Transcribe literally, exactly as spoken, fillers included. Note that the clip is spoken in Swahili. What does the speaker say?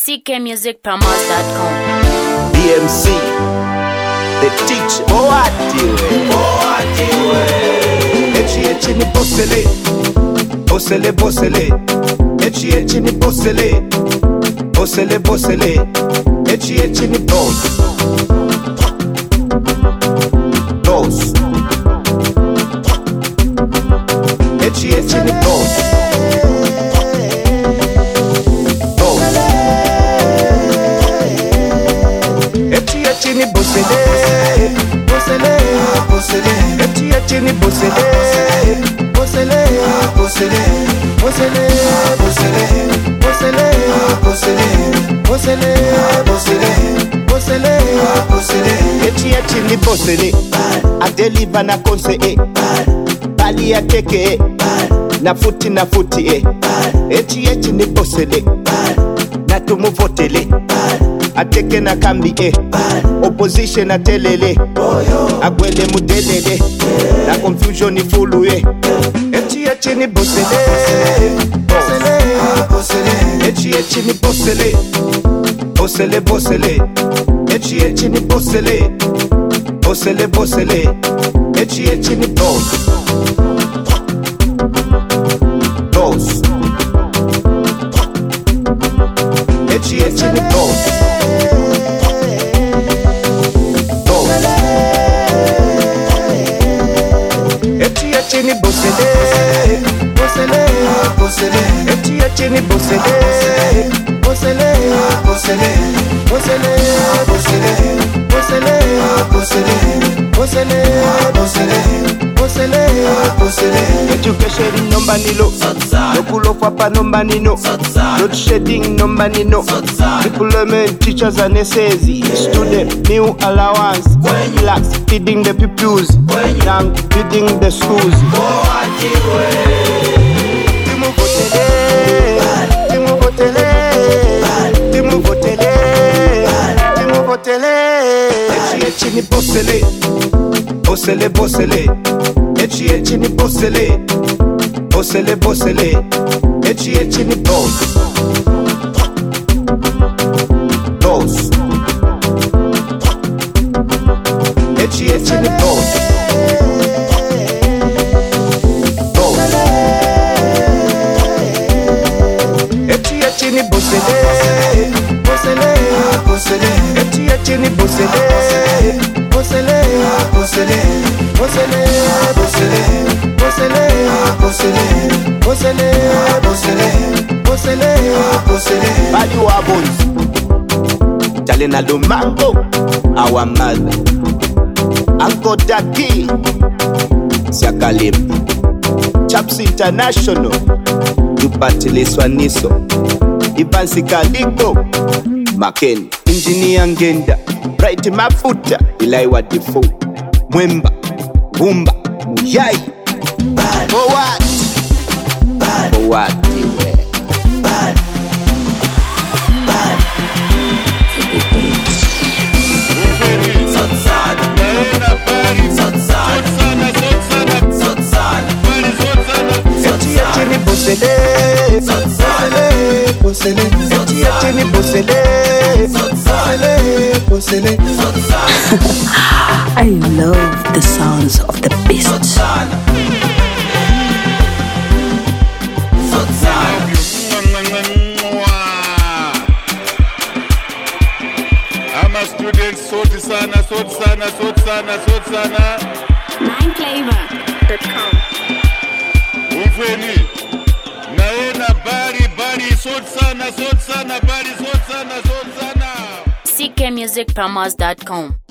C K music promos dot com. D M C, the teacher. Boatiwe, boatiwe. Echi echi ni bosele, bosele bosele. Echi echi ni bosele, bosele bosele. Echi echi ni boss, boss. Echi echi ni boss, boss. Echi echi ni bosele, bosele, bosele. Echi echi ni bosele, bosele, bosele, bosele, bosele, bosele, bosele, bosele, bosele, bosele, bosele. Echi echi ni bosele, a deliver na conseil. Bali ya teke, na futi na futi eh. Echi echi ni bosele, na tumuvotele. Ateke na kambi eh. Opposition na telele, agwele mudelele. Na confusion ni fulu eh. Echi echi ni bosele, bosele, bosele. Echi echi ni bosele, bosele, bosele. Echi echi ni bosele, bosele, bosele. Echi echi ni boss, boss. Echi echi ni boss, boss. Echi echi ni bosele, bosele, bosele. Echi echi ni bosele, bosele, bosele, bosele, bosele, bosele, bosele, bosele, bosele, bosele, bosele. Education number nilo, lokulo papa number nino, load shedding number nino. Deployment teachers are necessary. Student meal allowance, relax feeding the pupils, young feeding the schools. Timu votele, timu votele, timu votele, timu votele. Echi echi ni bosele, bosele bosele. Echi echi ni bosele, bosele bosele. Echi echi ni boss, boss. Echi echi ni boss, boss. Echi echi ni bosele, bosele, bosele. Echi echi ni bosele, bosele, bosele, bosele, bosele, bosele, bosele, bosele, bosele, bosele, bosele. Value our boys, Talena do Mango, our mother, Uncle Daki, Siakalim, Chaps International, Dupatile Swaniso, Ivansi Kaliko, Maken, Engineer Ngenda, Bright Mafuta, Ilaiwa Defo, Mwemba, Bumba, Muyai. For what? For what? Bad. Bad. Echi echi ni bosele, bosele, bosele. Echi echi ni bosele, bosele, bosele. I love the sounds of the beast. I'm a student, soti sana, soti sana, soti sana, soti sana. nine flavor dot com. Umfeni, naona bari bari, soti sana, soti sana, bari, soti sana, soti sana. C K music promos dot com.